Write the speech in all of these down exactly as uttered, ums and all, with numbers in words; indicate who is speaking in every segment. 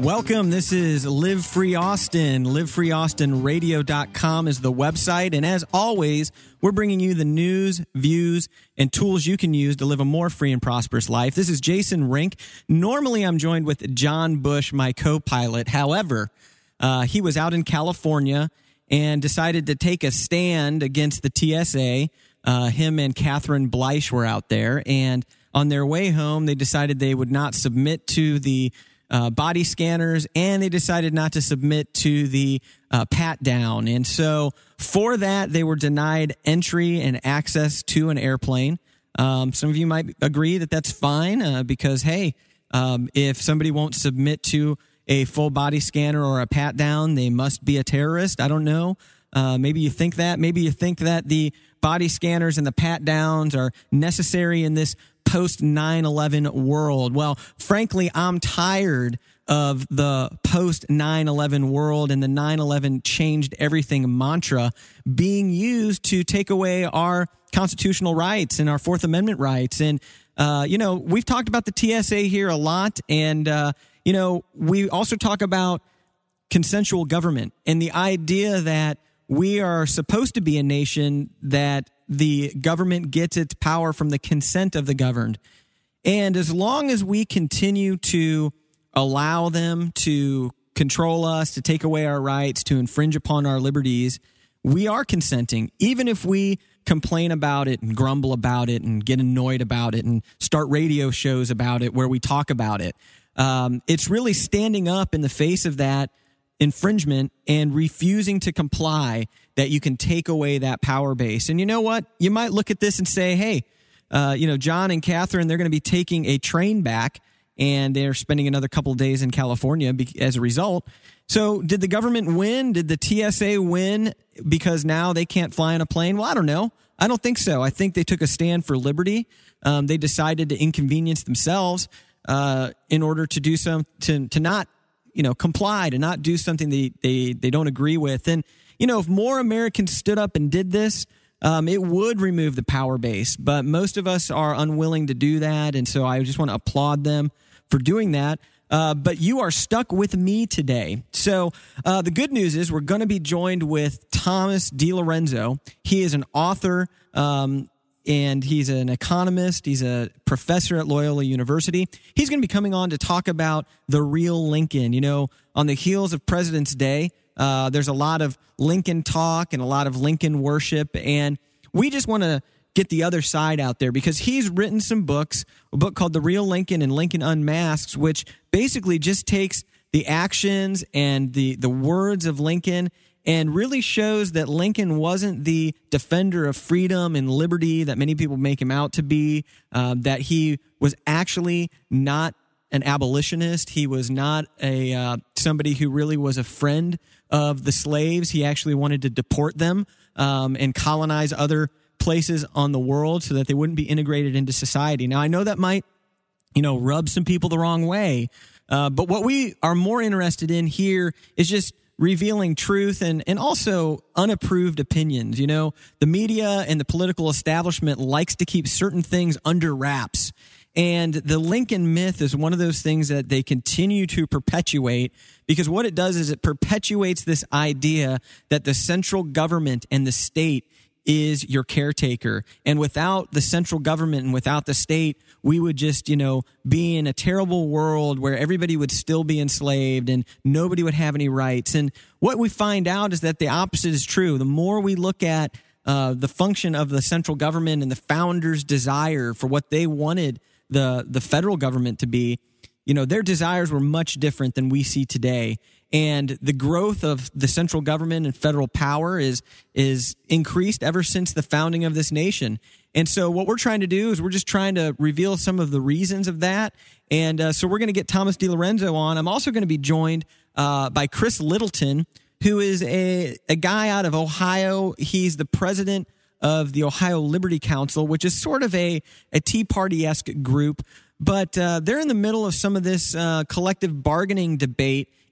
Speaker 1: Welcome. This is Live Free Austin. live free austin radio dot com is the website. And as always, we're bringing you the news, views, and tools you can use to live a more free and prosperous life. This is Jason Rink. Normally, I'm joined with John Bush, my co-pilot. However, uh, he was out in California and decided to take a stand against the T S A. Uh, him and Catherine Bleich were out there. And on their way home, they decided they would not submit to the Uh, body scanners, and they decided not to submit to the uh, pat down. And so for that, they were denied entry and access to an airplane. Um, some of you might agree that that's fine uh, because, hey, um, if somebody won't submit to a full body scanner or a pat down, they must be a terrorist. I don't know. Uh, maybe you think that. Maybe you think that the body scanners and the pat downs are necessary in this post nine eleven world. Well, frankly, I'm tired of the post nine eleven world and the nine eleven changed everything mantra being used to take away our constitutional rights and our Fourth Amendment rights. And, uh, you know, we've talked about the T S A here a lot. And, uh, you know, we also talk about consensual government and the idea that we are supposed to be a nation that the government gets its power from the consent of the governed. And as long as we continue to allow them to control us, to take away our rights, to infringe upon our liberties, we are consenting, even if we complain about it and grumble about it and get annoyed about it and start radio shows about it where we talk about it. Um, it's really standing up in the face of that infringement and refusing to comply that you can take away that power base. And you know what? You might look at this and say, hey, uh, you know, John and Catherine, they're going to be taking a train back and they're spending another couple of days in California as a result. So did the government win? Did the T S A win because now they can't fly on a plane? Well, I don't know. I don't think so. I think they took a stand for liberty. Um, they decided to inconvenience themselves uh, in order to do some, to, to not you know, comply, to not do something they, they, they don't agree with. And, you know, if more Americans stood up and did this, um, it would remove the power base. But most of us are unwilling to do that. And so I just want to applaud them for doing that. Uh, but you are stuck with me today. So uh, the good news is we're going to be joined with Thomas DiLorenzo. He is an author, um, and he's an economist. He's a professor at Loyola University. He's going to be coming on to talk about the real Lincoln. You know, on the heels of President's Day, uh, there's a lot of Lincoln talk and a lot of Lincoln worship. And we just want to get the other side out there because he's written some books, a book called The Real Lincoln and Lincoln Unmasked, which basically just takes the actions and the, the words of Lincoln and really shows that Lincoln wasn't the defender of freedom and liberty that many people make him out to be, uh, that he was actually not an abolitionist. He was not a uh, somebody who really was a friend of the slaves. He actually wanted to deport them um, and colonize other places on the world so that they wouldn't be integrated into society. Now, I know that might, you know, rub some people the wrong way, uh, but what we are more interested in here is just revealing truth and, and also unapproved opinions. You know, the media and the political establishment likes to keep certain things under wraps. And the Lincoln myth is one of those things that they continue to perpetuate because what it does is it perpetuates this idea that the central government and the state is your caretaker. And without the central government and without the state, we would just, you know, be in a terrible world where everybody would still be enslaved and nobody would have any rights. And what we find out is that the opposite is true. The more we look at uh, the function of the central government and the founders' desire for what they wanted the, the federal government to be, you know, their desires were much different than we see today. And the growth of the central government and federal power is is increased ever since the founding of this nation. And so what we're trying to do is we're just trying to reveal some of the reasons of that. And uh, so we're going to get Thomas DiLorenzo on. I'm also going to be joined uh, by Chris Littleton, who is a, a guy out of Ohio. He's the president of the Ohio Liberty Council, which is sort of a, a Tea Party-esque group. But uh, they're in the middle of some of this uh, collective bargaining debate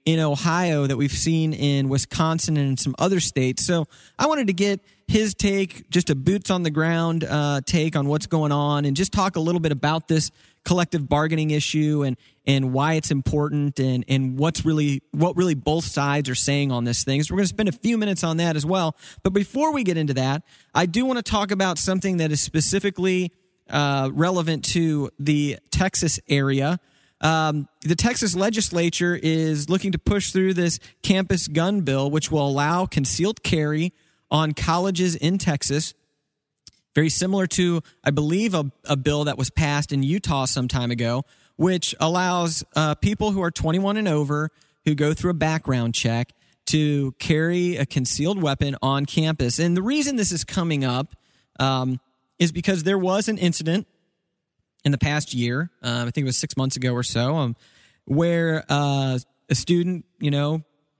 Speaker 1: in Ohio that we've seen in Wisconsin and in some other states. So I wanted to get his take, just a boots on the ground uh, take on what's going on, and just talk a little bit about this collective bargaining issue and and why it's important, and and what's really what really both sides are saying on this thing. So we're going to spend a few minutes on that as well. But before we get into that, I do want to talk about something that is specifically uh, relevant to the Texas area. Um, the Texas legislature is looking to push through this campus gun bill, which will allow concealed carry on colleges in Texas. Very similar to, I believe, a, a bill that was passed in Utah some time ago, which allows uh, people who are twenty-one and over who go through a background check to carry a concealed weapon on campus. And the reason this is coming up um, is because there was an incident in the past year, uh, I think it was six months ago or so, um, where uh, a student, you know,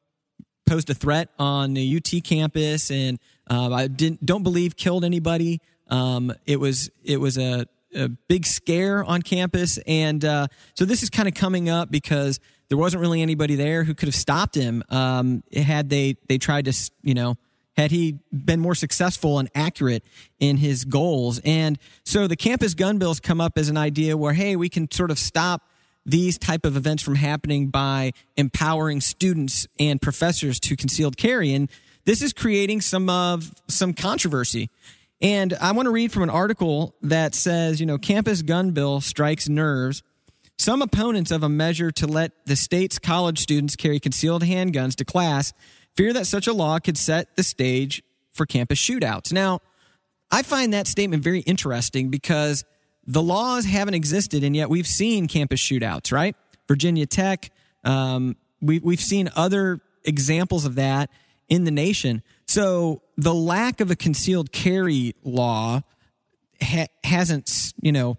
Speaker 1: posed a threat on the U T campus, and uh, I didn't don't believe killed anybody. Um, it was it was a, a big scare on campus, and uh, so this is kind of coming up because there wasn't really anybody there who could have stopped him. Um, had they they tried to, you know, had he been more successful and accurate in his goals. And so the campus gun bills come up as an idea where, hey, we can sort of stop these type of events from happening by empowering students and professors to concealed carry. And this is creating some of some controversy. And I want to read from an article that says, you know, campus gun bill strikes nerves. Some opponents of a measure to let the state's college students carry concealed handguns to class fear that such a law could set the stage for campus shootouts. Now, I find that statement very interesting because the laws haven't existed, and yet we've seen campus shootouts, right? Virginia Tech, um, we, we've seen other examples of that in the nation. So the lack of a concealed carry law ha- hasn't, you know,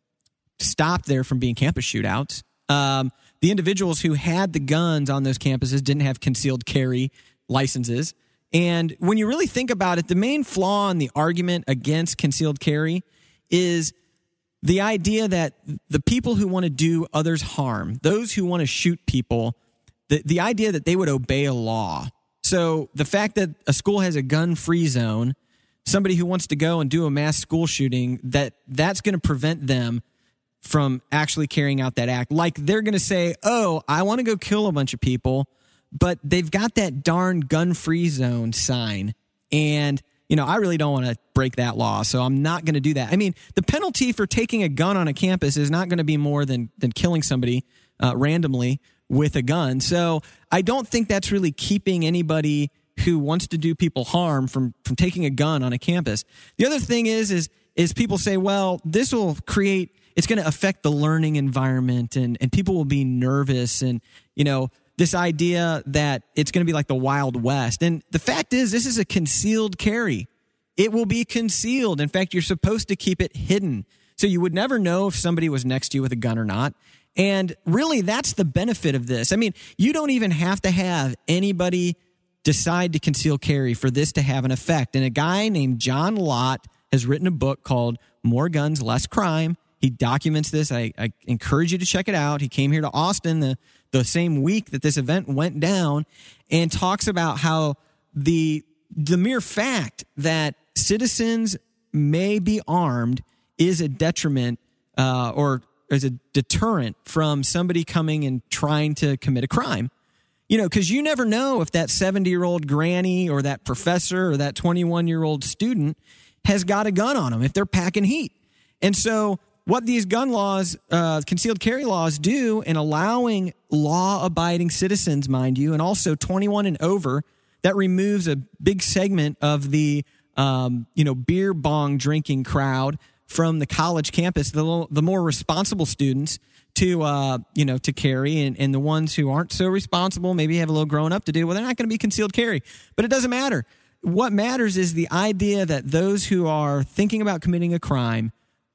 Speaker 1: stopped there from being campus shootouts. Um, the individuals who had the guns on those campuses didn't have concealed carry licenses. And when you really think about it, the main flaw in the argument against concealed carry is the idea that the people who want to do others harm, those who want to shoot people, the, the idea that they would obey a law. So the fact that a school has a gun-free zone, somebody who wants to go and do a mass school shooting, that that's going to prevent them from actually carrying out that act. Like they're going to say, oh, I want to go kill a bunch of people, but they've got that darn gun-free zone sign. And, you know, I really don't want to break that law, so I'm not going to do that. I mean, the penalty for taking a gun on a campus is not going to be more than, than killing somebody uh, randomly with a gun. So I don't think that's really keeping anybody who wants to do people harm from, from taking a gun on a campus. The other thing is, is, is people say, well, this will create, it's going to affect the learning environment, and, and people will be nervous, and, you know, this idea that it's going to be like the Wild West. And the fact is, this is a concealed carry. It will be concealed. In fact, you're supposed to keep it hidden. So you would never know if somebody was next to you with a gun or not. And really, that's the benefit of this. I mean, you don't even have to have anybody decide to conceal carry for this to have an effect. And a guy named John Lott has written a book called More Guns, Less Crime. He documents this. I, I encourage you to check it out. He came here to Austin the, the same week that this event went down, and talks about how the the mere fact that citizens may be armed is a detriment uh, or is a deterrent from somebody coming and trying to commit a crime. You know, because you never know if that seventy-year-old granny or that professor or that twenty-one-year-old student has got a gun on them if they're packing heat. And so what these gun laws, uh, concealed carry laws do in allowing law-abiding citizens, mind you, and also twenty-one and over, that removes a big segment of the, um, you know, beer bong drinking crowd from the college campus, the, the more responsible students to, uh, you know, to carry, and, and the ones who aren't so responsible, maybe have a little growing up to do, well, they're not going to be concealed carry. But it doesn't matter. What matters is the idea that those who are thinking about committing a crime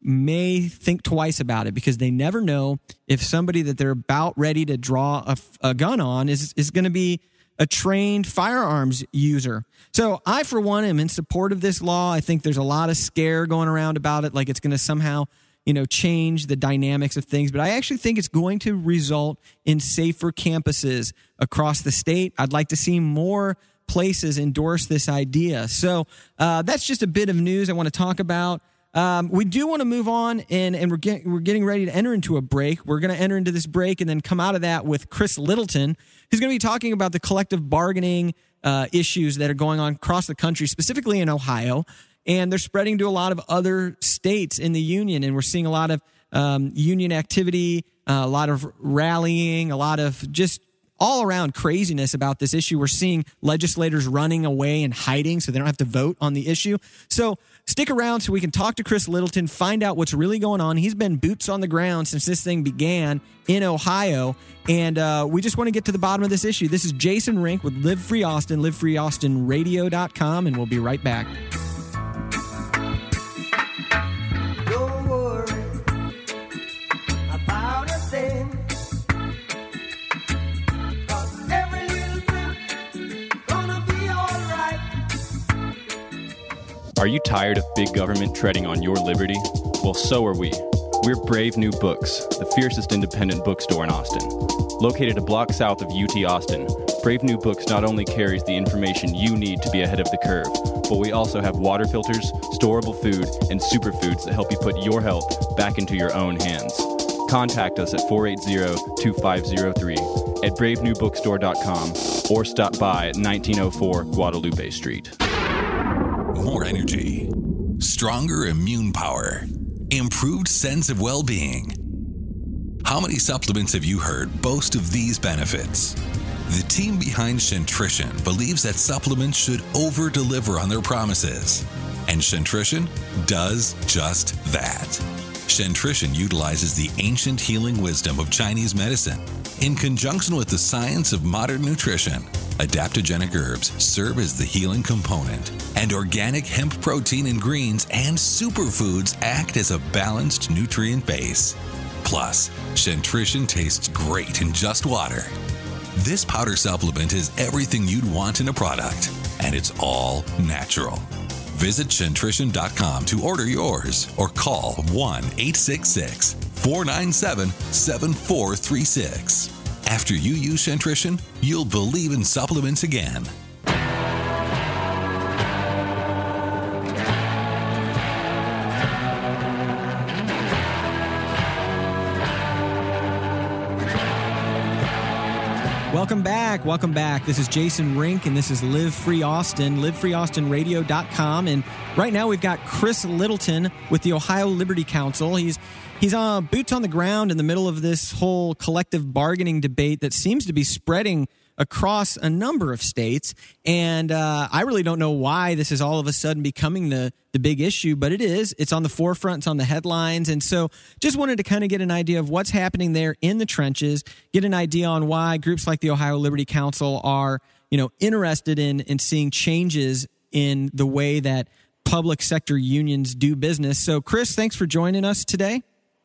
Speaker 1: may think twice about it, because they never know if somebody that they're about ready to draw a, a gun on is, is going to be a trained firearms user. So I, for one, am in support of this law. I think there's a lot of scare going around about it, like it's going to somehow you know, change the dynamics of things, but I actually think it's going to result in safer campuses across the state. I'd like to see more places endorse this idea. So uh, that's just a bit of news I want to talk about. Um, we do want to move on, and, and we're, get, we're getting ready to enter into a break. We're going to enter into this break and then come out of that with Chris Littleton, who's going to be talking about the collective bargaining uh, issues that are going on across the country, specifically in Ohio. And they're spreading to a lot of other states in the union, and we're seeing a lot of um, union activity, uh, a lot of rallying, a lot of just all around craziness about this issue. We're seeing legislators running away and hiding so they don't have to vote on the issue. So stick around so we can talk to Chris Littleton, find out what's really going on. He's been boots on the ground since this thing began in Ohio, and uh, we just want to get to the bottom of this issue. This is Jason Rink with Live Free Austin, live free austin radio dot com, and we'll be right back.
Speaker 2: Are you tired of big government treading on your liberty? Well, so are we. We're Brave New Books, the fiercest independent bookstore in Austin. Located a block south of U T Austin, Brave New Books not only carries the information you need to be ahead of the curve, but we also have water filters, storable food, and superfoods that help you put your health back into your own hands. Contact us at four eight zero, two five zero three at brave new bookstore dot com or stop by at nineteen oh four Guadalupe Street.
Speaker 3: More energy, stronger immune power, improved sense of well-being. How many supplements have you heard boast of these benefits? The team behind Shentrition believes that supplements should over-deliver on their promises, and Shentrition does just that. Shentrition utilizes the ancient healing wisdom of Chinese medicine in conjunction with the science of modern nutrition. Adaptogenic herbs serve as the healing component, and organic hemp protein in greens and superfoods act as a balanced nutrient base. Plus, Shentrition tastes great in just water. This powder supplement is everything you'd want in a product, and it's all natural. Visit Shentrition dot com to order yours or call one eight six six, four nine seven, seven four three six. After you use Shentrition, you'll believe in supplements again.
Speaker 1: Welcome back. Welcome back. This is Jason Rink, and this is Live Free Austin, live free austin radio dot com. And right now we've got Chris Littleton with the Ohio Liberty Counsel. He's he's uh, boots on the ground in the middle of this whole collective bargaining debate that seems to be spreading across a number of states. And uh, I really don't know why this is all of a sudden becoming the, the big issue, but it is. It's on the forefront. It's on the headlines. And so just wanted to kind of get an idea of what's happening there in the trenches, get an idea on why groups like the Ohio Liberty Counsel are, you know, interested in, in seeing changes in the way that public sector unions do business. So, Chris, thanks for joining us today.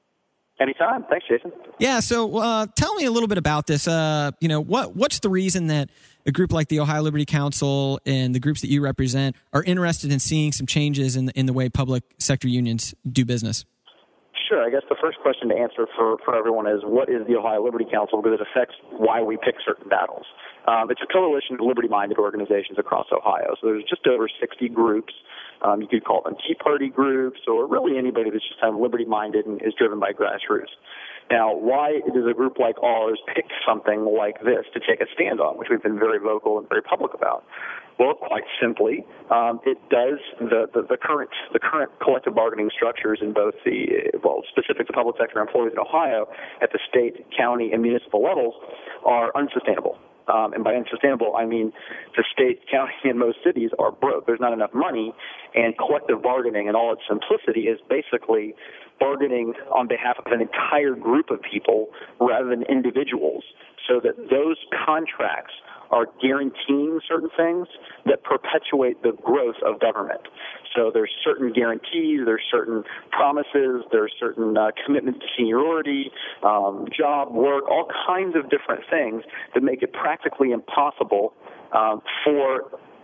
Speaker 4: Anytime. Thanks, Jason.
Speaker 1: Yeah. So uh, tell me a little bit about this. Uh, you know, what what's the reason that a group like the Ohio Liberty Counsel and the groups that you represent are interested in seeing some changes in the, in the way public sector unions do business?
Speaker 4: Sure. I guess the first question to answer for, for everyone is, what is the Ohio Liberty Counsel? Because it affects why we pick certain battles. Um, it's a coalition of liberty-minded organizations across Ohio. So there's just over sixty groups. Um, you could call them Tea Party groups, or really anybody that's just kind of liberty-minded and is driven by grassroots. Now, why does a group like ours pick something like this to take a stand on, which we've been very vocal and very public about? Well, quite simply, um, it does the, the, the current the current collective bargaining structures in both the, well, specific to public sector employees in Ohio at the state, county, and municipal levels are unsustainable. Um, and by unsustainable, I mean the state, county, and most cities are broke. There's not enough money, and collective bargaining in all its simplicity is basically bargaining on behalf of an entire group of people rather than individuals, so that those contracts are guaranteeing certain things that perpetuate the growth of government. So there's certain guarantees, there's certain promises, there's certain uh, commitments to seniority, um, job, work, all kinds of different things that make it practically impossible um, for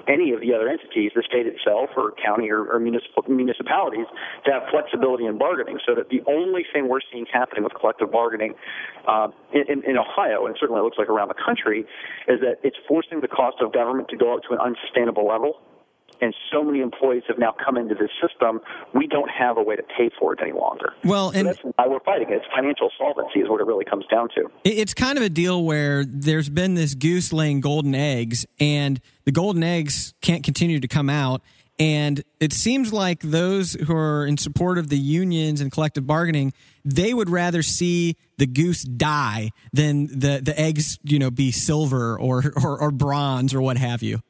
Speaker 4: any of the other entities, the state itself or county or, or municipal, municipalities, to have flexibility in bargaining, so that the only thing we're seeing happening with collective bargaining uh, in, in Ohio, and certainly it looks like around the country, is that it's forcing the cost of government to go up to an unsustainable level. And so many employees have now come into this system, we don't have a way to pay for it any longer.
Speaker 1: Well, and
Speaker 4: so that's why we're fighting it. It's financial solvency is what it really comes down to.
Speaker 1: It's kind of a deal where there's been this goose laying golden eggs, and the golden eggs can't continue to come out. And it seems like those who are in support of the unions and collective bargaining, they would rather see the goose die than the, the eggs, you know, be silver or, or, or bronze or what have you.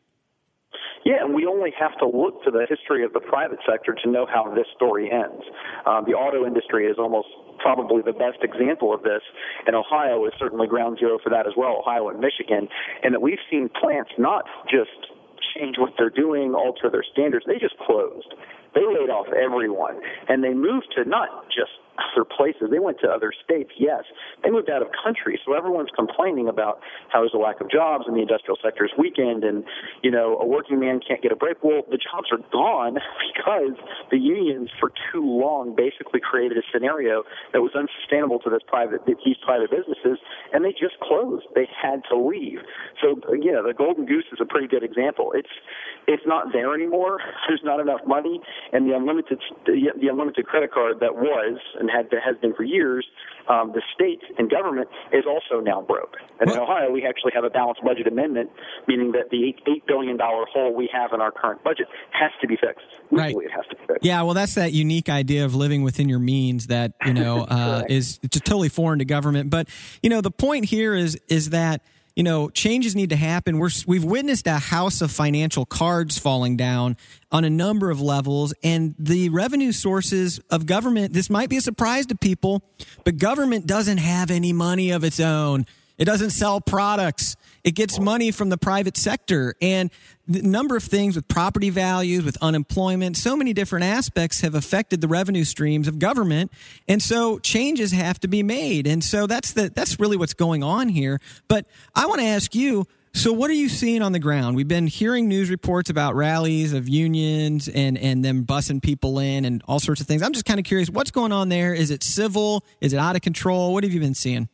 Speaker 4: Yeah, and we only have to look to the history of the private sector to know how this story ends. Um, the auto industry is almost probably the best example of this, and Ohio is certainly ground zero for that as well, Ohio and Michigan, and that we've seen plants not just change what they're doing, alter their standards, they just closed. They laid off everyone, and they moved to not just other places. They went to other states, yes. They moved out of country, so everyone's complaining about how there's a lack of jobs and the industrial sector is weakened and, you know, a working man can't get a break. Well, the jobs are gone because the unions for too long basically created a scenario that was unsustainable to this private, these private businesses, and they just closed. They had to leave. So, yeah, the golden goose is a pretty good example. It's it's not there anymore. There's not enough money, and the unlimited the, the unlimited credit card that was and had has been for years, um, the state and government is also now broke. And in Ohio, we actually have a balanced budget amendment, meaning that the eight billion dollars hole we have in our current budget has to be fixed.
Speaker 1: Right.
Speaker 4: Legally, it has to be fixed.
Speaker 1: Yeah, well, that's that unique idea of living within your means that, you know, uh, is just totally foreign to government. But, you know, the point here is is that, you know, changes need to happen. We're, we've witnessed a house of financial cards falling down on a number of levels, and the revenue sources of government, this might be a surprise to people, but government doesn't have any money of its own. It doesn't sell products. It gets money from the private sector. And the number of things with property values, with unemployment, so many different aspects have affected the revenue streams of government. And so changes have to be made. And so that's the, that's really what's going on here. But I want to ask you, so what are you seeing on the ground? We've been hearing news reports about rallies of unions and, and them bussing people in and all sorts of things. I'm just kind of curious, what's going on there? Is it civil? Is it out of control? What have you been seeing?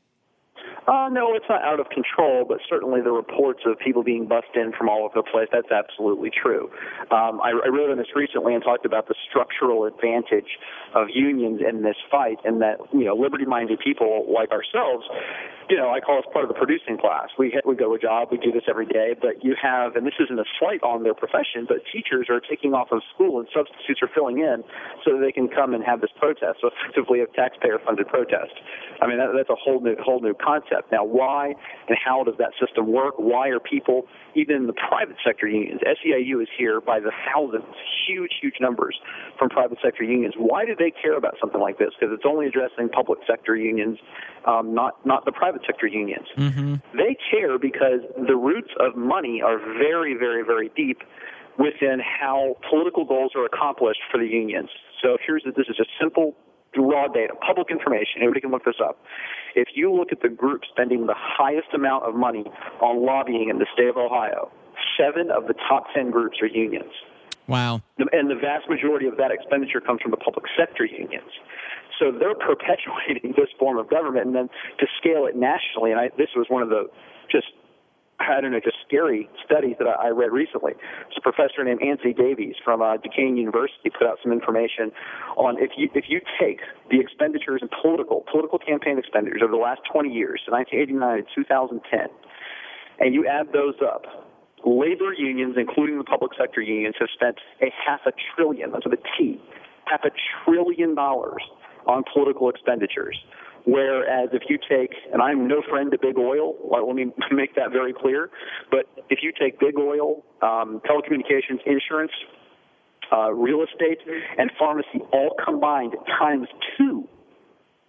Speaker 4: Uh, no, it's not out of control, but certainly the reports of people being bussed in from all over the place, that's absolutely true. Um, I, I wrote on this recently and talked about the structural advantage of unions in this fight, and that, you know, liberty-minded people like ourselves, you know, I call us part of the producing class. We we go to a job, we do this every day, but you have, and this isn't a slight on their profession, but teachers are taking off of school and substitutes are filling in so that they can come and have this protest, so effectively a taxpayer-funded protest. I mean, that, that's a whole new whole new concept. Now, why and how does that system work? Why are people, even in the private sector unions, S E I U is here by the thousands, huge, huge numbers from private sector unions. Why do they care about something like this? Because it's only addressing public sector unions, um, not, not the private sector unions. Mm-hmm. They care because the roots of money are very, very, very deep within how political goals are accomplished for the unions. So here's this is just simple raw data, public information. Anybody can look this up. If you look at the group spending the highest amount of money on lobbying in the state of Ohio, seven of the top ten groups are unions.
Speaker 1: Wow.
Speaker 4: And the vast majority of that expenditure comes from the public sector unions. So they're perpetuating this form of government, and then to scale it nationally, and I, this was one of the just I don't know, just scary studies that I read recently. It's a professor named Anthony Davies from uh, Duquesne University put out some information on if you if you take the expenditures and political political campaign expenditures over the last twenty years, so nineteen eighty-nine to two thousand ten, and you add those up, labor unions, including the public sector unions, have spent a half a trillion, that's with a T, half a trillion dollars on political expenditures. Whereas if you take, and I'm no friend to big oil, let me make that very clear, but if you take big oil, um, telecommunications, insurance, uh, real estate, and pharmacy all combined times two,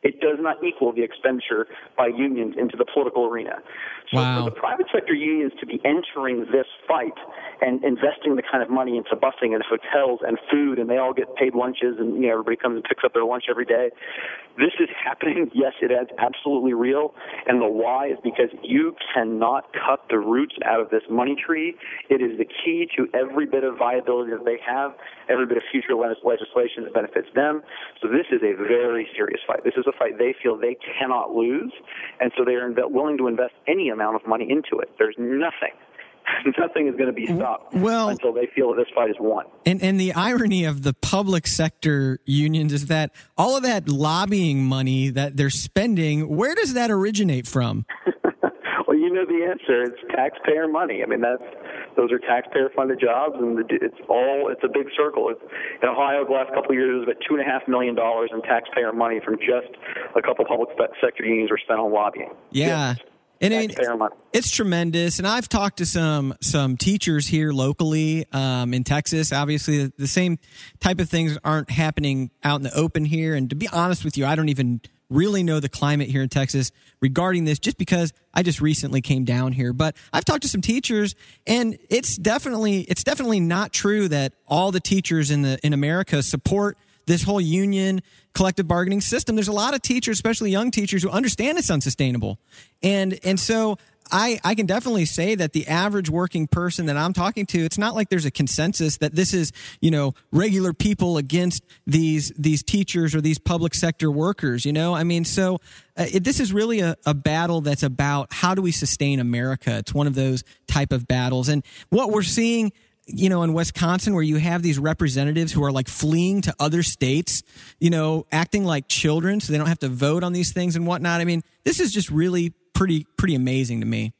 Speaker 4: It does not equal the expenditure by unions into the political arena. So
Speaker 1: wow.
Speaker 4: for the private sector unions to be entering this fight and investing the kind of money into busing and hotels and food, and they all get paid lunches, and you know everybody comes and picks up their lunch every day, this is happening. Yes, it is absolutely real. And the why is because you cannot cut the roots out of this money tree. It is the key to every bit of viability that they have, every bit of future legislation that benefits them. So this is a very serious fight. This is a fight they feel they cannot lose, and so they are willing to invest any amount of money into it. There's nothing. Nothing is going to be stopped
Speaker 1: well,
Speaker 4: until they feel that this fight is won.
Speaker 1: And, and the irony of the public sector unions is that all of that lobbying money that they're spending, where does that originate from?
Speaker 4: Well, you know the answer. It's taxpayer money. I mean, that's those are taxpayer-funded jobs, and it's all it's a big circle. It's, in Ohio, the last couple of years, about two and a half million dollars in taxpayer money from just a couple public sector unions were spent on lobbying.
Speaker 1: Yeah.
Speaker 4: Just
Speaker 1: And I mean, it's tremendous. And I've talked to some some teachers here locally um, in Texas. Obviously, the, the same type of things aren't happening out in the open here. And to be honest with you, I don't even really know the climate here in Texas regarding this, just because I just recently came down here. But I've talked to some teachers, and it's definitely it's definitely not true that all the teachers in the in America support this whole union collective bargaining system. There's a lot of teachers, especially young teachers, who understand it's unsustainable. And and so I, I can definitely say that the average working person that I'm talking to, it's not like there's a consensus that this is, you know, regular people against these these teachers or these public sector workers, you know? I mean, so uh, it, this is really a, a battle that's about how do we sustain America. It's one of those type of battles. And what we're seeing, you know, in Wisconsin, where you have these representatives who are like fleeing to other states, you know, acting like children so they don't have to vote on these things and whatnot. I mean, this is just really pretty, pretty amazing to me.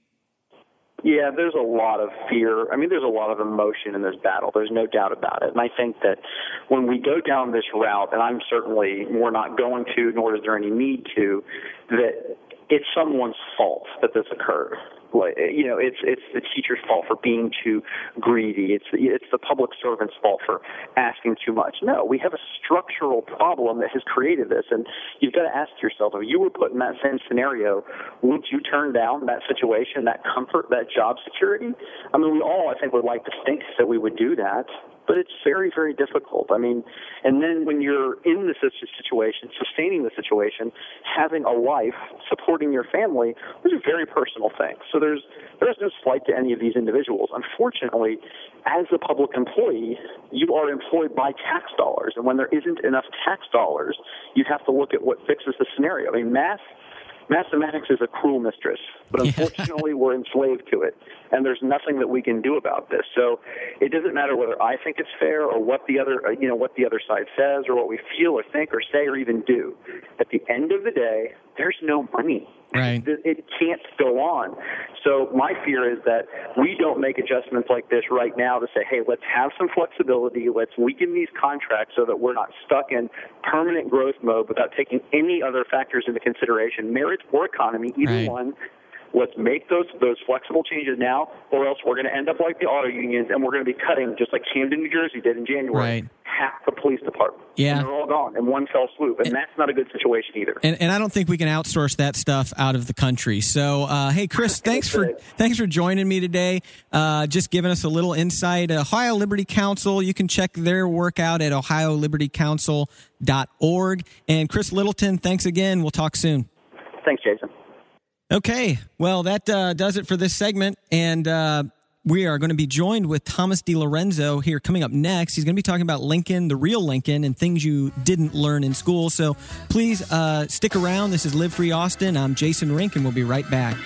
Speaker 4: Yeah, there's a lot of fear. I mean, there's a lot of emotion in this battle. There's no doubt about it. And I think that when we go down this route, and I'm certainly, we're not going to, nor is there any need to, that it's someone's fault that this occurred. You know, it's it's the teacher's fault for being too greedy. It's it's the public servant's fault for asking too much. No, we have a structural problem that has created this, and you've got to ask yourself, if you were put in that same scenario, would you turn down that situation, that comfort, that job security? I mean, we all, I think, would like to think that we would do that, but it's very, very difficult. I mean, and then when you're in this situation, sustaining the situation, having a life, supporting your family, those are very personal things. So there's there's no slight to any of these individuals. Unfortunately, as a public employee, you are employed by tax dollars, and when there isn't enough tax dollars, you have to look at what fixes the scenario. I mean, math. Mathematics is a cruel mistress, but unfortunately we're enslaved to it, and there's nothing that we can do about this. So it doesn't matter whether I think it's fair or what the other, you know, what the other side says or what we feel or think or say or even do. At the end of the day, there's no money.
Speaker 1: Right.
Speaker 4: It can't go on. So my fear is that we don't make adjustments like this right now to say, hey, let's have some flexibility. Let's weaken these contracts so that we're not stuck in permanent growth mode without taking any other factors into consideration, merit or economy, either
Speaker 1: right.
Speaker 4: one. Let's make those those flexible changes now, or else we're going to end up like the auto unions, and we're going to be cutting, just like Camden, New Jersey did in January,
Speaker 1: right.
Speaker 4: half the police department.
Speaker 1: Yeah.
Speaker 4: And they're all gone in one fell swoop, and, and that's not a good situation either.
Speaker 1: And, and I don't think we can outsource that stuff out of the country. So, uh, hey, Chris, thanks for thanks for joining me today. Uh, just giving us a little insight. Ohio Liberty Counsel, you can check their work out at ohio liberty council dot org. And Chris Littleton, thanks again. We'll talk soon.
Speaker 4: Thanks, Jason.
Speaker 1: Okay, well, that uh, does it for this segment, and uh, we are going to be joined with Thomas DiLorenzo here coming up next. He's going to be talking about Lincoln, the real Lincoln, and things you didn't learn in school. So please uh, stick around. This is Live Free Austin. I'm Jason Rink, and we'll be right back.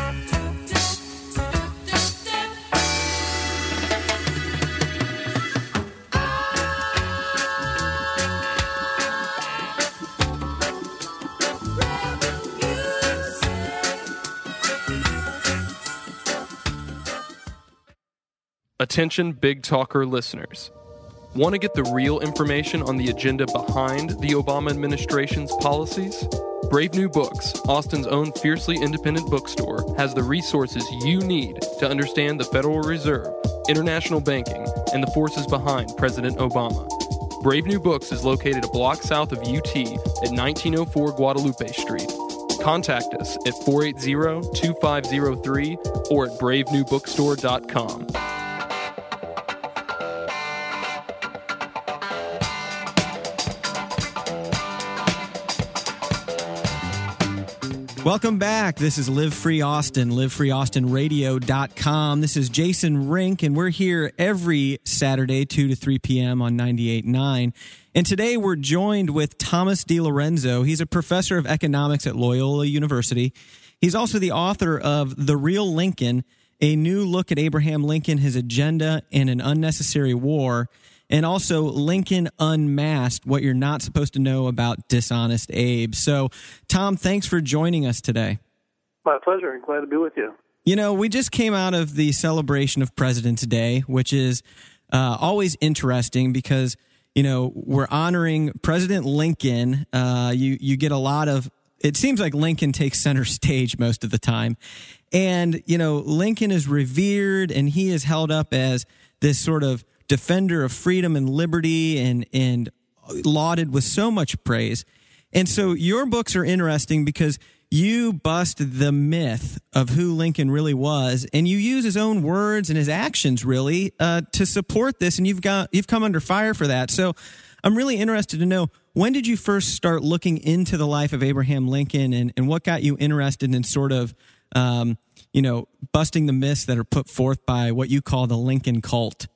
Speaker 5: Attention Big Talker listeners. Want to get the real information on the agenda behind the Obama administration's policies? Brave New Books, Austin's own fiercely independent bookstore, has the resources you need to understand the Federal Reserve, international banking, and the forces behind President Obama. Brave New Books is located a block south of U T at nineteen oh four Guadalupe Street. Contact us at four eight zero, two five zero three or at brave new bookstore dot com.
Speaker 1: Welcome back. This is Live Free Austin, live free austin radio dot com. This is Jason Rink, and we're here every Saturday, two to three p.m. on ninety-eight point nine. And today we're joined with Thomas DiLorenzo. He's a professor of economics at Loyola University. He's also the author of The Real Lincoln, a new look at Abraham Lincoln, his agenda, and an unnecessary war. And also Lincoln Unmasked, what you're not supposed to know about dishonest Abe. So, Tom, thanks for joining us today.
Speaker 6: My pleasure, and glad to be with you.
Speaker 1: You know, we just came out of the celebration of President's Day, which is uh, always interesting because, you know, we're honoring President Lincoln. Uh, you, you get a lot of, it seems like Lincoln takes center stage most of the time. And, you know, Lincoln is revered, and he is held up as this sort of defender of freedom and liberty and and lauded with so much praise. And so your books are interesting because you bust the myth of who Lincoln really was, and you use his own words and his actions really uh, to support this. And you've got you've come under fire for that. So I'm really interested to know, when did you first start looking into the life of Abraham Lincoln, and, and what got you interested in sort of um, you know busting the myths that are put forth by what you call the Lincoln cult?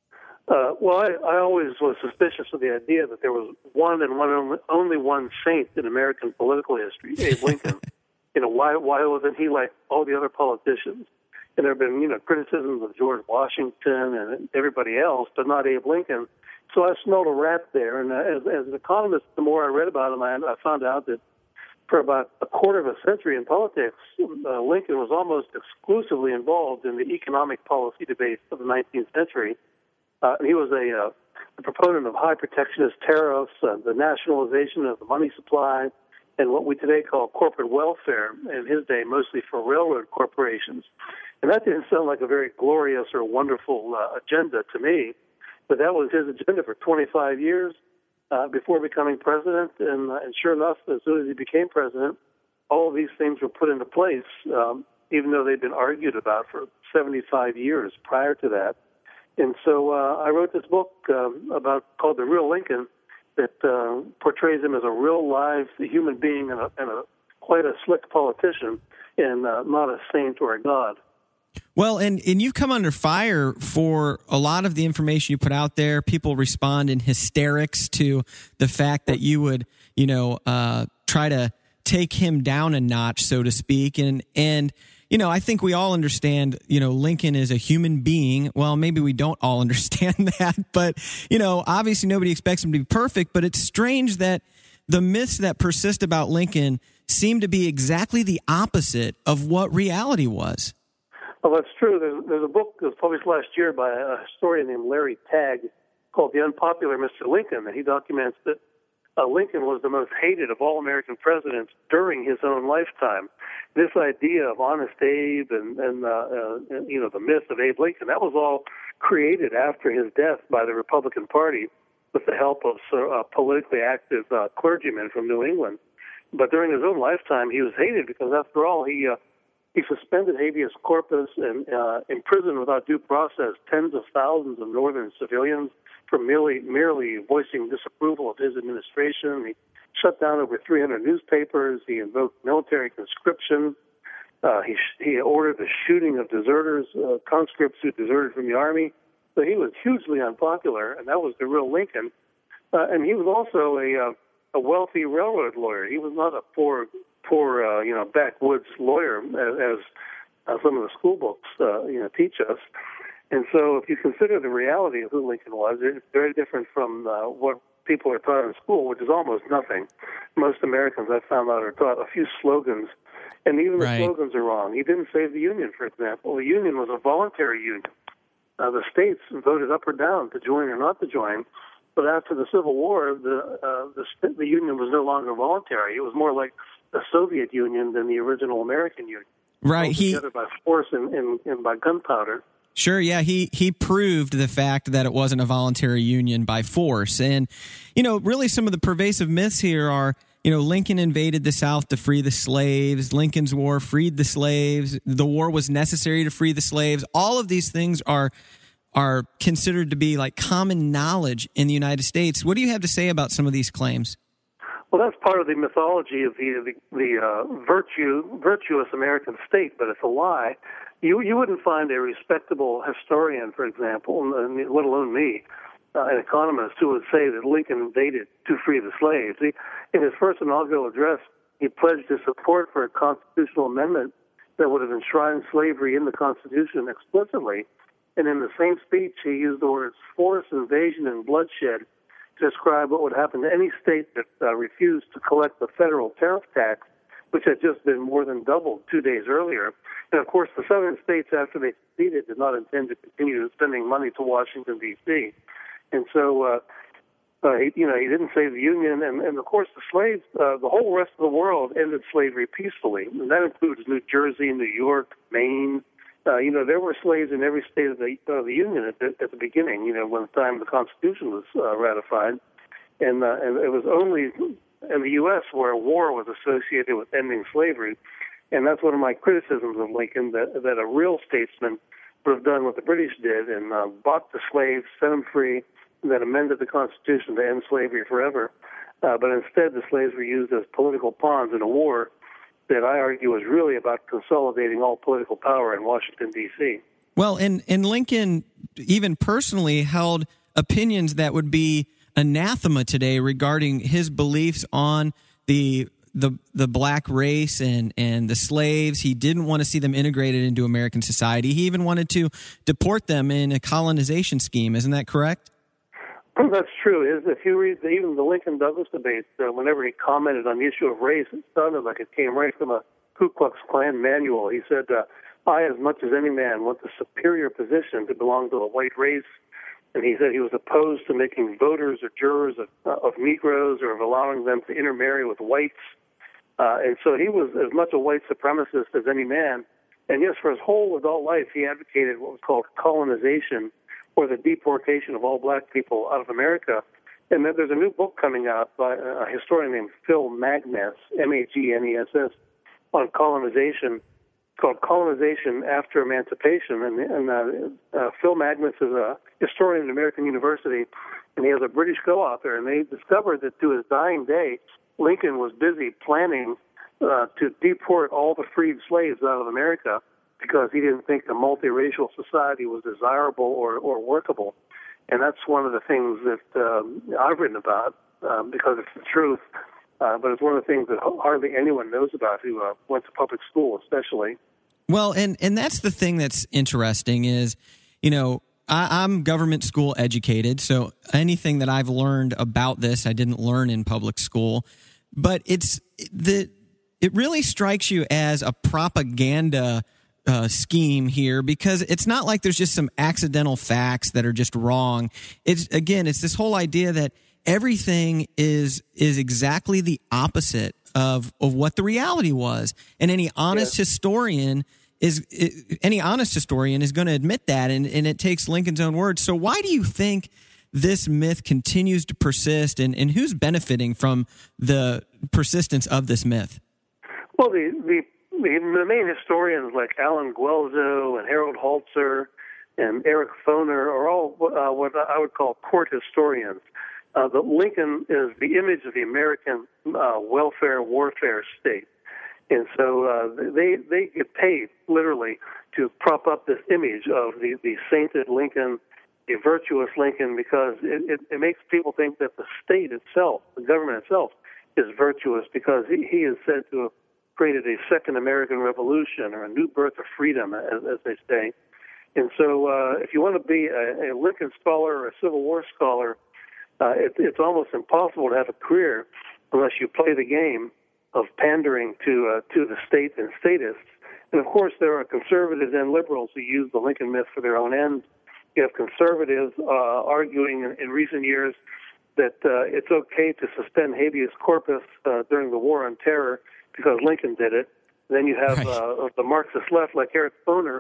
Speaker 6: Uh, well, I, I always was suspicious of the idea that there was one and one only, only one saint in American political history, Abe Lincoln. you know, why why wasn't he like all the other politicians? And there have been, you know, criticisms of George Washington and everybody else, but not Abe Lincoln. So I smelled a rat there. And uh, as, as an economist, the more I read about him, I, I found out that for about a quarter of a century in politics, uh, Lincoln was almost exclusively involved in the economic policy debates of the nineteenth century. Uh, he was a, uh, a proponent of high protectionist tariffs, uh, the nationalization of the money supply, and what we today call corporate welfare, in his day mostly for railroad corporations. And that didn't sound like a very glorious or wonderful uh, agenda to me, but that was his agenda for twenty-five years uh, before becoming president. And, uh, and sure enough, as soon as he became president, all of these things were put into place, um, even though they'd been argued about for seventy-five years prior to that. And so uh, I wrote this book um, about called The Real Lincoln that uh, portrays him as a real live human being and, a, and a, quite a slick politician, and uh, not a saint or a god.
Speaker 1: Well, and, and you've come under fire for a lot of the information you put out there. People respond in hysterics to the fact that you would, you know, uh, try to take him down a notch, so to speak. And, and, you know, I think we all understand, you know, Lincoln is a human being. Well, maybe we don't all understand that, but, you know, obviously nobody expects him to be perfect, but it's strange that the myths that persist about Lincoln seem to be exactly the opposite of what reality was.
Speaker 6: Well, that's true. There's, there's a book that was published last year by a historian named Larry Tagg called The Unpopular Mister Lincoln, and he documents that uh, Lincoln was the most hated of all American presidents during his own lifetime. This idea of Honest Abe and, and, uh, uh, and you know, the myth of Abe Lincoln, that was all created after his death by the Republican Party with the help of uh, politically active uh, clergymen from New England. But during his own lifetime, he was hated because, after all, he uh, he suspended habeas corpus and uh, imprisoned without due process tens of thousands of northern civilians for merely merely voicing disapproval of his administration. He shut down over three hundred newspapers. He invoked military conscription. Uh, he he ordered the shooting of deserters, uh, conscripts who deserted from the army. So he was hugely unpopular, and that was the real Lincoln. Uh, and he was also a uh, a wealthy railroad lawyer. He was not a poor poor uh, you know backwoods lawyer as, as uh, some of the school books uh, you know teach us. And so, if you consider the reality of who Lincoln was, it's very different from uh, what people are taught in school, which is almost nothing. Most Americans, I've found out, are taught a few slogans, and even
Speaker 1: Right.
Speaker 6: the slogans are wrong. He didn't save the Union, for example. The Union was a voluntary union. Uh, the states voted up or down to join or not to join. But after the Civil War, the uh, the, the Union was no longer voluntary. It was more like the Soviet Union than the original American Union.
Speaker 1: Right. He
Speaker 6: Together by force and, and, and by gunpowder.
Speaker 1: Sure, yeah, he he proved the fact that it wasn't a voluntary union by force. And, you know, really some of the pervasive myths here are, you know, Lincoln invaded the South to free the slaves. Lincoln's war freed the slaves. The war was necessary to free the slaves. All of these things are are considered to be like common knowledge in the United States. What do you have to say about some of these claims?
Speaker 6: Well, that's part of the mythology of the the, the uh, virtue virtuous American state, but it's a lie. You you wouldn't find a respectable historian, for example, let alone me, uh, an economist, who would say that Lincoln invaded to free the slaves. He, in his first inaugural address, he pledged his support for a constitutional amendment that would have enshrined slavery in the Constitution explicitly. And in the same speech, he used the words force, invasion, and bloodshed to describe what would happen to any state that uh, refused to collect the federal tariff tax, which had just been more than doubled two days earlier. And, of course, the southern states, after they seceded, did not intend to continue sending money to Washington, D C And so, uh, uh, he, you know, he didn't save the Union. And, and of course, the slaves, uh, the whole rest of the world ended slavery peacefully. And that includes New Jersey, New York, Maine. Uh, you know, there were slaves in every state of the, uh, the Union at the, at the beginning, you know, when the time the Constitution was uh, ratified. And, uh, and it was only in the U S where war was associated with ending slavery. And that's one of my criticisms of Lincoln, that, that a real statesman would have done what the British did and uh, bought the slaves, set them free, and then amended the Constitution to end slavery forever. Uh, but instead, the slaves were used as political pawns in a war that I argue was really about consolidating all political power in Washington, D C
Speaker 1: Well, and, and Lincoln even personally held opinions that would be anathema today regarding his beliefs on the the the black race and, and the slaves. He didn't want to see them integrated into American society. He even wanted to deport them in a colonization scheme. Isn't that correct?
Speaker 6: That's true. If you read the, even the Lincoln-Douglas debates, uh, whenever he commented on the issue of race, it sounded like it came right from a Ku Klux Klan manual. He said, uh, I, as much as any man, want the superior position to belong to a white race. And he said he was opposed to making voters or jurors of, uh, of Negroes or of allowing them to intermarry with whites. Uh, and so he was as much a white supremacist as any man. And yes, for his whole adult life, he advocated what was called colonization, or the deportation of all black people out of America. And then there's a new book coming out by a historian named Phil Magness, M A G N E S S, on colonization, called Colonization After Emancipation. And, and uh, uh, Phil Magness is a historian at American University, and he has a British co-author. And they discovered that to his dying day, Lincoln was busy planning uh, to deport all the freed slaves out of America, because he didn't think a multiracial society was desirable or, or workable. And that's one of the things that um, I've written about, um, because it's the truth. Uh, but it's one of the things that hardly anyone knows about who uh, went to public school, especially.
Speaker 1: Well, and, and that's the thing that's interesting is, you know, I, I'm government school educated, so anything that I've learned about this, I didn't learn in public school. But it's the it really strikes you as a propaganda Uh, scheme here, because it's not like there's just some accidental facts that are just wrong. It's again, it's this whole idea that everything is is exactly the opposite of of what the reality was, and any honest yeah. historian is it, any honest historian is going to admit that, and, and it takes Lincoln's own words. So why do you think this myth continues to persist, and, and who's benefiting from the persistence of this myth?
Speaker 6: Well, the the The main historians like Alan Guelzo and Harold Holzer and Eric Foner are all uh, what I would call court historians. Uh, the Lincoln is the image of the American uh, welfare warfare state. And so uh, they they get paid, literally, to prop up this image of the, the sainted Lincoln, the virtuous Lincoln, because it, it, it makes people think that the state itself, the government itself, is virtuous, because he, he is said to have created a second American Revolution, or a new birth of freedom, as, as they say. And so uh, if you want to be a, a Lincoln scholar or a Civil War scholar, uh, it, it's almost impossible to have a career unless you play the game of pandering to uh, to the state and statists. And, of course, there are conservatives and liberals who use the Lincoln myth for their own ends. You have conservatives uh, arguing in, in recent years that uh, it's okay to suspend habeas corpus uh, during the War on Terror, because Lincoln did it. Then you have right. uh, the Marxist left, like Eric Foner,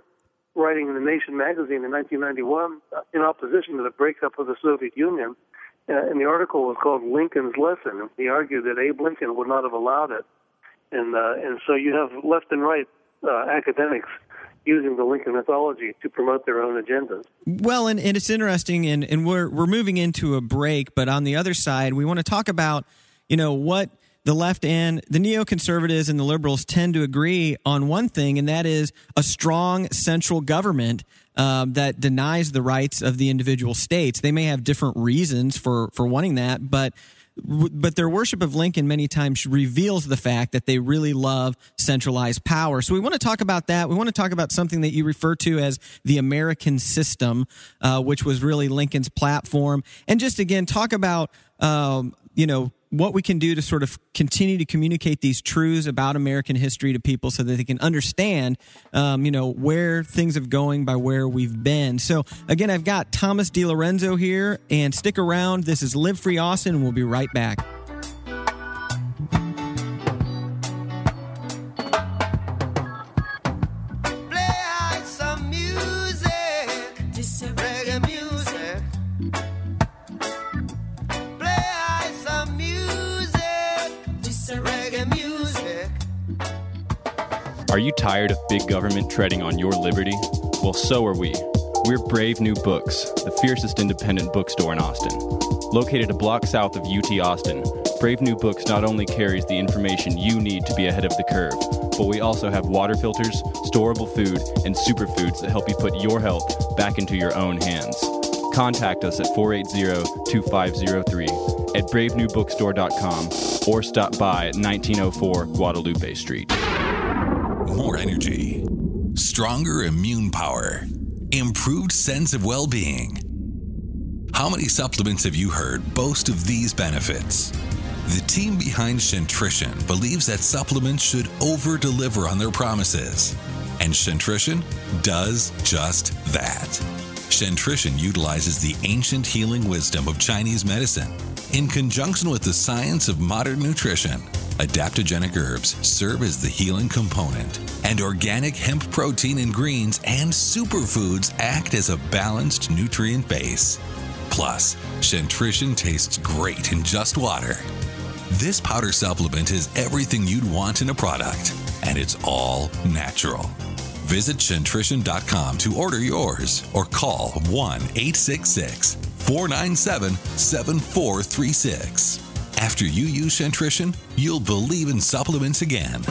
Speaker 6: writing in The Nation magazine in nineteen ninety-one uh, in opposition to the breakup of the Soviet Union. Uh, and the article was called Lincoln's Lesson. He argued that Abe Lincoln would not have allowed it. And uh, and so you have left and right uh, academics using the Lincoln mythology to promote their own agendas.
Speaker 1: Well, and, and it's interesting, and, and we're we're moving into a break, but on the other side, we want to talk about, you know, what the left and the neoconservatives and the liberals tend to agree on one thing, and that is a strong central government um, that denies the rights of the individual states. They may have different reasons for, for wanting that, but but their worship of Lincoln many times reveals the fact that they really love centralized power. So we want to talk about that. We want to talk about something that you refer to as the American system, uh, which was really Lincoln's platform. And just, again, talk about, um, you know, what we can do to sort of continue to communicate these truths about American history to people so that they can understand, um, you know, where things are going by where we've been. So, again, I've got Thomas DiLorenzo here, and stick around. This is Live Free Austin, and we'll be right back.
Speaker 2: Are you tired of big government treading on your liberty? Well, so are we. We're Brave New Books, the fiercest independent bookstore in Austin. Located a block south of U T Austin, Brave New Books not only carries the information you need to be ahead of the curve, but we also have water filters, storable food, and superfoods that help you put your health back into your own hands. Contact us at four eight zero, two five zero three at brave new bookstore dot com or stop by at nineteen oh four Guadalupe Street.
Speaker 3: More energy, stronger immune power, improved sense of well-being. How many supplements have you heard boast of these benefits? The team behind Shintrition believes that supplements should over-deliver on their promises. And Shintrition does just that. Shintrition utilizes the ancient healing wisdom of Chinese medicine in conjunction with the science of modern nutrition. Adaptogenic herbs serve as the healing component, and organic hemp protein in greens and superfoods act as a balanced nutrient base. Plus, Shintrition tastes great in just water. This powder supplement is everything you'd want in a product, and it's all natural. Visit Shintrition dot com to order yours or call one eight six six, four nine seven, seven four three six. After you use Shintrition, you'll believe in supplements again.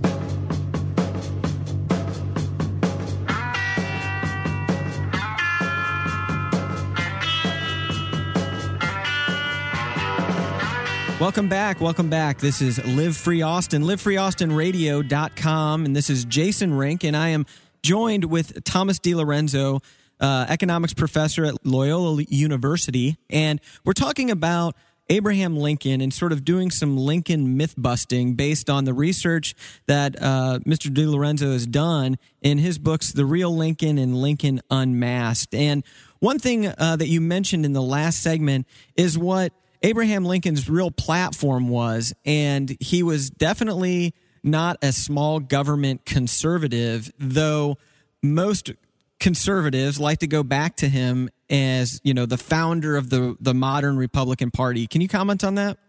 Speaker 1: Welcome back. Welcome back. This is Live Free Austin, live free austin radio dot com, and this is Jason Rink, and I am joined with Thomas DiLorenzo, uh, economics professor at Loyola University, and we're talking about Abraham Lincoln and sort of doing some Lincoln myth busting based on the research that uh, Mister DiLorenzo has done in his books, The Real Lincoln and Lincoln Unmasked. And one thing uh, that you mentioned in the last segment is what Abraham Lincoln's real platform was, and he was definitely not a small government conservative, though most conservatives like to go back to him as, you know, the founder of the, the modern Republican Party. Can you comment on that?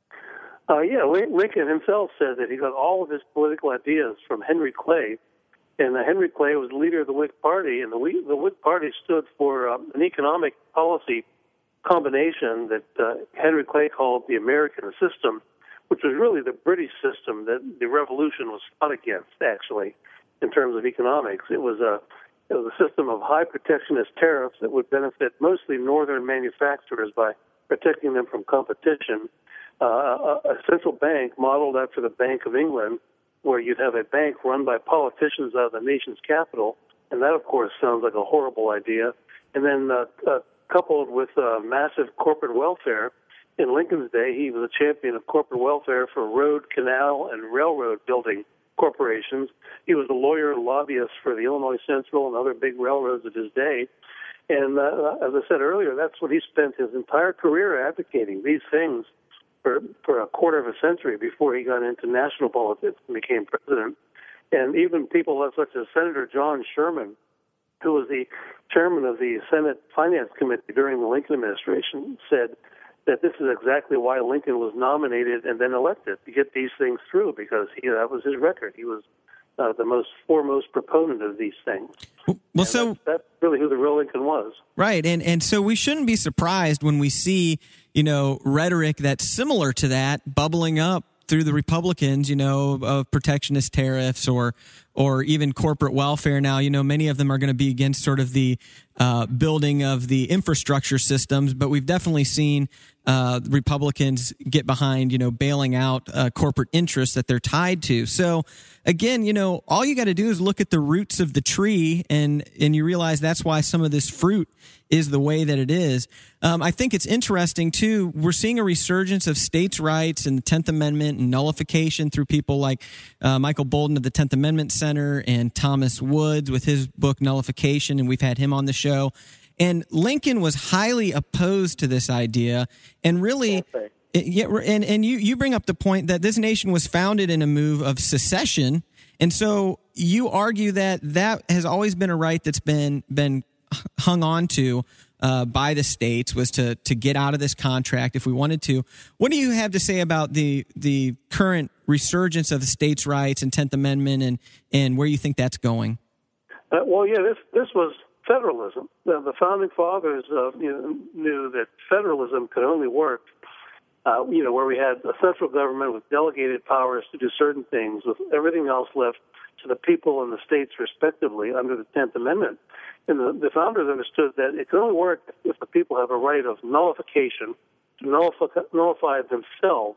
Speaker 6: Uh, yeah, Lincoln himself said that he got all of his political ideas from Henry Clay, and uh, Henry Clay was the leader of the Whig Party, and the Whig, the Whig Party stood for um, an economic policy combination that uh, Henry Clay called the American system, which was really the British system that the Revolution was fought against, actually, in terms of economics. It was a It was a system of high protectionist tariffs that would benefit mostly northern manufacturers by protecting them from competition. Uh, a, a central bank modeled after the Bank of England, where you'd have a bank run by politicians out of the nation's capital, and that, of course, sounds like a horrible idea. And then uh, uh, coupled with uh, massive corporate welfare. In Lincoln's day, he was a champion of corporate welfare for road, canal, and railroad building corporations. He was a lawyer and lobbyist for the Illinois Central and other big railroads of his day. And uh, as I said earlier, that's what he spent his entire career advocating, these things, for, for a quarter of a century before he got into national politics and became president. And even people such as Senator John Sherman, who was the chairman of the Senate Finance Committee during the Lincoln administration, said that this is exactly why Lincoln was nominated and then elected, to get these things through, because he, that was his record. He was uh, the most foremost proponent of these things.
Speaker 1: Well,
Speaker 6: and
Speaker 1: so
Speaker 6: that's, that's really who the real Lincoln was.
Speaker 1: Right, and and so we shouldn't be surprised when we see, you know, rhetoric that's similar to that bubbling up through the Republicans, you know, of protectionist tariffs or or even corporate welfare. Now, you know, many of them are going to be against sort of the uh, building of the infrastructure systems, but we've definitely seen uh, Republicans get behind, you know, bailing out uh, corporate interests that they're tied to. So, again, you know, all you got to do is look at the roots of the tree, and and you realize that's why some of this fruit is the way that it is. Um, I think it's interesting, too. We're seeing a resurgence of states' rights and the tenth Amendment and nullification through people like uh, Michael Bolden of the tenth Amendment Center and Thomas Woods with his book Nullification, and we've had him on the show. And Lincoln was highly opposed to this idea, and really... Yeah, and, and you, you bring up the point that this nation was founded in a move of secession, and so you argue that that has always been a right that's been been hung on to uh, by the states, was to to get out of this contract if we wanted to. What do you have to say about the the current resurgence of the states' rights and tenth Amendment, and, and where you think that's going?
Speaker 6: Uh, well, yeah, this this was federalism. The, the founding fathers uh, you know, knew that federalism could only work Uh, you know, where we had a central government with delegated powers to do certain things, with everything else left to the people and the states respectively under the tenth Amendment. And the, the founders understood that it can only work if the people have a right of nullification to nullify, nullify themselves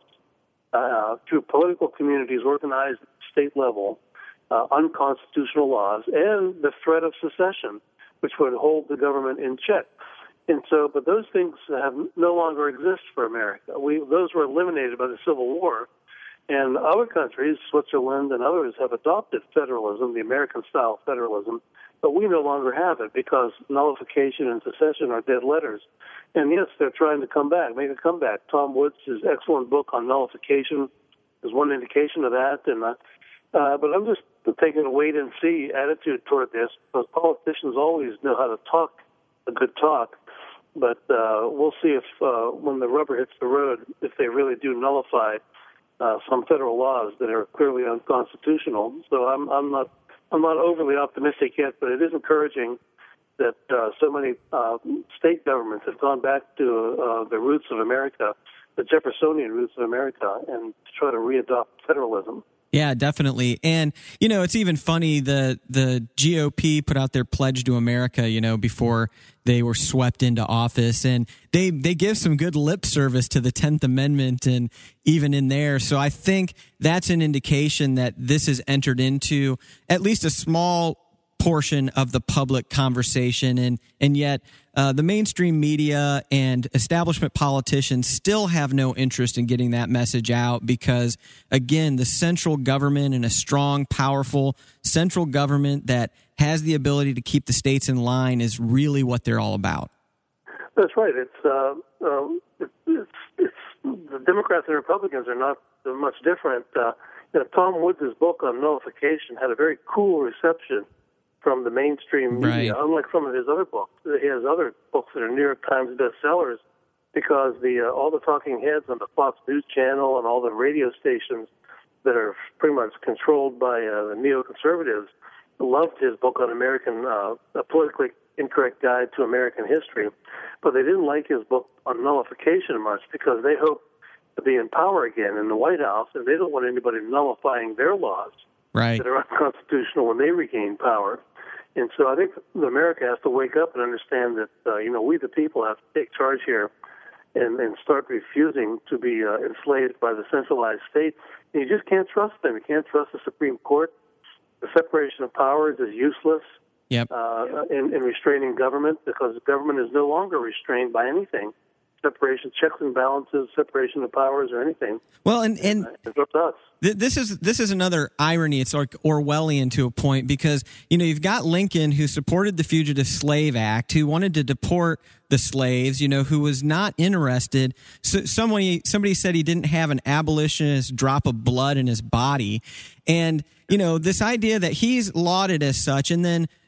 Speaker 6: uh, through political communities organized at the state level, uh, unconstitutional laws, and the threat of secession, which would hold the government in check. And so, but those things have no longer exist for America. We those were eliminated by the Civil War, and other countries, Switzerland and others, have adopted federalism, the American-style federalism, but we no longer have it because nullification and secession are dead letters. And yes, they're trying to come back, make a comeback. Tom Woods' excellent book on nullification is one indication of that. And uh, uh, but I'm just taking a wait-and-see attitude toward this, because politicians always know how to talk a good talk. But uh, we'll see if, uh, when the rubber hits the road, if they really do nullify uh, some federal laws that are clearly unconstitutional. So I'm, I'm not, I'm not overly optimistic yet, but it is encouraging that uh, so many uh, state governments have gone back to uh, the roots of America, the Jeffersonian roots of America, and to try to readopt federalism.
Speaker 1: Yeah, definitely. And, you know, it's even funny, the the G O P put out their pledge to America, you know, before they were swept into office. And they, they give some good lip service to the tenth Amendment and even in there. So I think that's an indication that this has entered into at least a small portion of the public conversation, and and yet uh, the mainstream media and establishment politicians still have no interest in getting that message out, because again, the central government and a strong, powerful central government that has the ability to keep the states in line is really what they're all about.
Speaker 6: That's right. It's, uh, uh, it's, it's the Democrats and Republicans are not much different. Uh, you know, Tom Woods' book on nullification had a very cool reception from the mainstream media,
Speaker 1: right.
Speaker 6: Unlike some of his other books. He has other books that are New York Times bestsellers, because the uh, all the talking heads on the Fox News channel and all the radio stations that are pretty much controlled by uh, the neoconservatives loved his book on American, uh, a politically incorrect guide to American history, but they didn't like his book on nullification much, because they hope to be in power again in the White House, and they don't want anybody nullifying their laws
Speaker 1: right.
Speaker 6: that are unconstitutional when they regain power. And so I think America has to wake up and understand that, uh, you know, we the people have to take charge here and, and start refusing to be uh, enslaved by the centralized state. And you just can't trust them. You can't trust the Supreme Court. The separation of powers is useless
Speaker 1: yep.
Speaker 6: uh, in, in restraining government, because government is no longer restrained by anything. Separation, checks and balances, separation of powers, or anything.
Speaker 1: Well, and and
Speaker 6: it's up to us.
Speaker 1: Th- this is this is another irony. It's like Orwellian to a point, because you know you've got Lincoln, who supported the Fugitive Slave Act, who wanted to deport the slaves, you know, who was not interested. So somebody somebody said he didn't have an abolitionist drop of blood in his body, and you know this idea that he's lauded as such, and then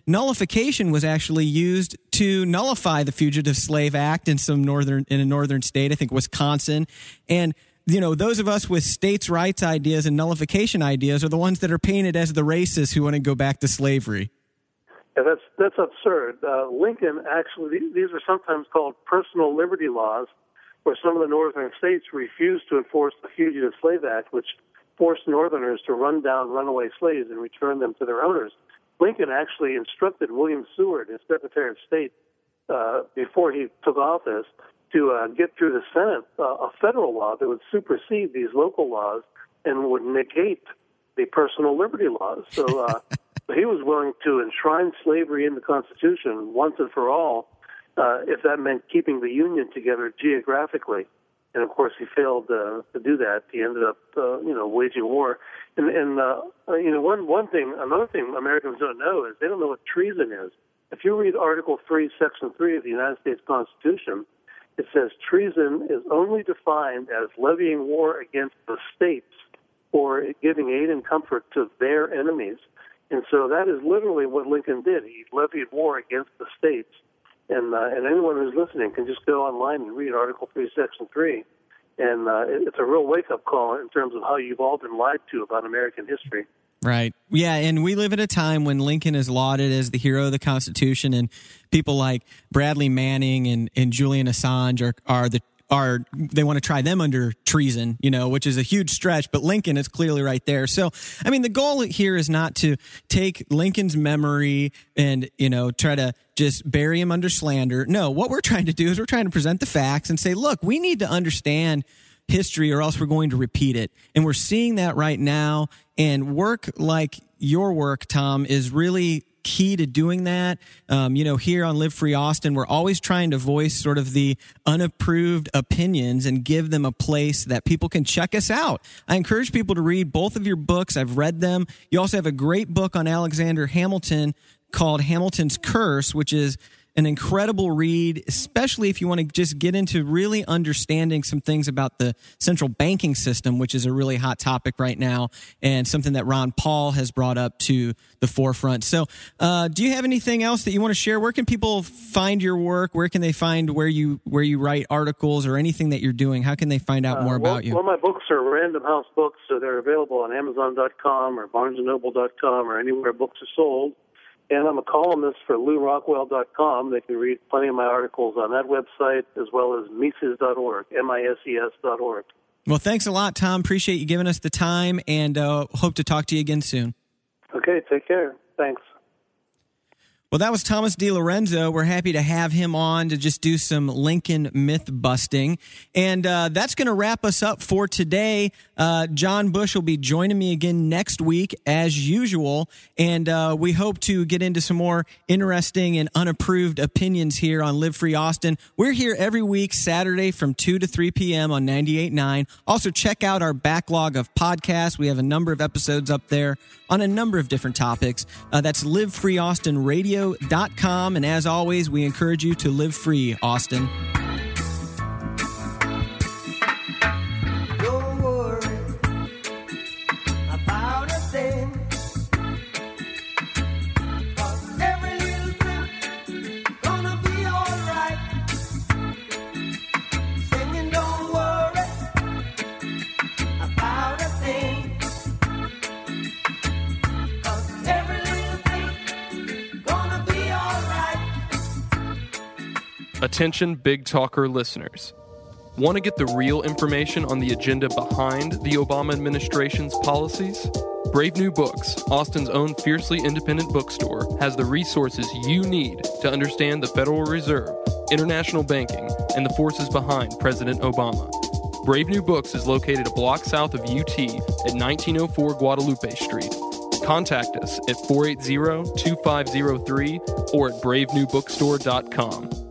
Speaker 1: nullification was actually used to nullify the Fugitive Slave Act in some northern in a northern state, I think Wisconsin. And you know, those of us with states' rights ideas and nullification ideas are the ones that are painted as the racists who want to go back to slavery.
Speaker 6: Yeah, that's that's absurd. Uh, Lincoln actually, these are sometimes called personal liberty laws, where some of the northern states refused to enforce the Fugitive Slave Act, which forced Northerners to run down runaway slaves and return them to their owners. Lincoln actually instructed William Seward, his Secretary of State, uh, before he took office, to uh, get through the Senate uh, a federal law that would supersede these local laws and would negate the personal liberty laws. So uh, he was willing to enshrine slavery in the Constitution once and for all, uh, if that meant keeping the Union together geographically. And of course, he failed uh, to do that. He ended up, uh, you know, waging war. And, and uh, you know, one one thing, another thing Americans don't know is they don't know what treason is. If you read Article Three, Section Three of the United States Constitution, it says treason is only defined as levying war against the states or giving aid and comfort to their enemies. And so that is literally what Lincoln did. He levied war against the states. And uh, and anyone who's listening can just go online and read Article Three, Section Three, and uh, it's a real wake-up call in terms of how you've all been lied to about American history.
Speaker 1: Right. Yeah, and we live at a time when Lincoln is lauded as the hero of the Constitution, and people like Bradley Manning and, and Julian Assange are are the are they want to try them under treason, you know, which is a huge stretch, but Lincoln is clearly right there. So, I mean, the goal here is not to take Lincoln's memory and, you know, try to just bury him under slander. No, what we're trying to do is we're trying to present the facts and say, look, we need to understand history or else we're going to repeat it. And we're seeing that right now. And work like your work, Tom, is really key to doing that. Um, you know, here on Live Free Austin, we're always trying to voice sort of the unapproved opinions and give them a place that people can check us out. I encourage people to read both of your books. I've read them. You also have a great book on Alexander Hamilton called Hamilton's Curse, which is an incredible read, especially if you want to just get into really understanding some things about the central banking system, which is a really hot topic right now and something that Ron Paul has brought up to the forefront. So uh, do you have anything else that you want to share? Where can people find your work? Where can they find where you where you write articles or anything that you're doing? How can they find out more
Speaker 6: uh, well,
Speaker 1: about you?
Speaker 6: Well, my books are Random House books, so they're available on Amazon dot com or Barnes and Noble dot com or anywhere books are sold. And I'm a columnist for Lew Rockwell dot com. They can read plenty of my articles on that website, as well as Mises dot org, M I S E S dot org.
Speaker 1: Well, thanks a lot, Tom. Appreciate you giving us the time, and uh, hope to talk to you again soon.
Speaker 6: Okay, take care. Thanks.
Speaker 1: Well, that was Thomas DiLorenzo. We're happy to have him on to just do some Lincoln myth busting. And uh, that's going to wrap us up for today. Uh, John Bush will be joining me again next week, as usual. And uh, we hope to get into some more interesting and unapproved opinions here on Live Free Austin. We're here every week, Saturday from two to three p.m. on ninety-eight point nine. Also, check out our backlog of podcasts. We have a number of episodes up there on a number of different topics. Uh, that's live free austin radio dot com. And as always, we encourage you to live free, Austin.
Speaker 7: Don't worry about a thing. 'Cause every little thing gonna be alright. Singing, don't worry about a thing. 'Cause every little thing gonna be alright.
Speaker 5: Attention Big Talker listeners. Want to get the real information on the agenda behind the Obama administration's policies? Brave New Books, Austin's own fiercely independent bookstore, has the resources you need to understand the Federal Reserve, international banking, and the forces behind President Obama. Brave New Books is located a block south of U T at nineteen oh four Guadalupe Street. Contact us at four eight zero, two five zero three or at brave new bookstore dot com.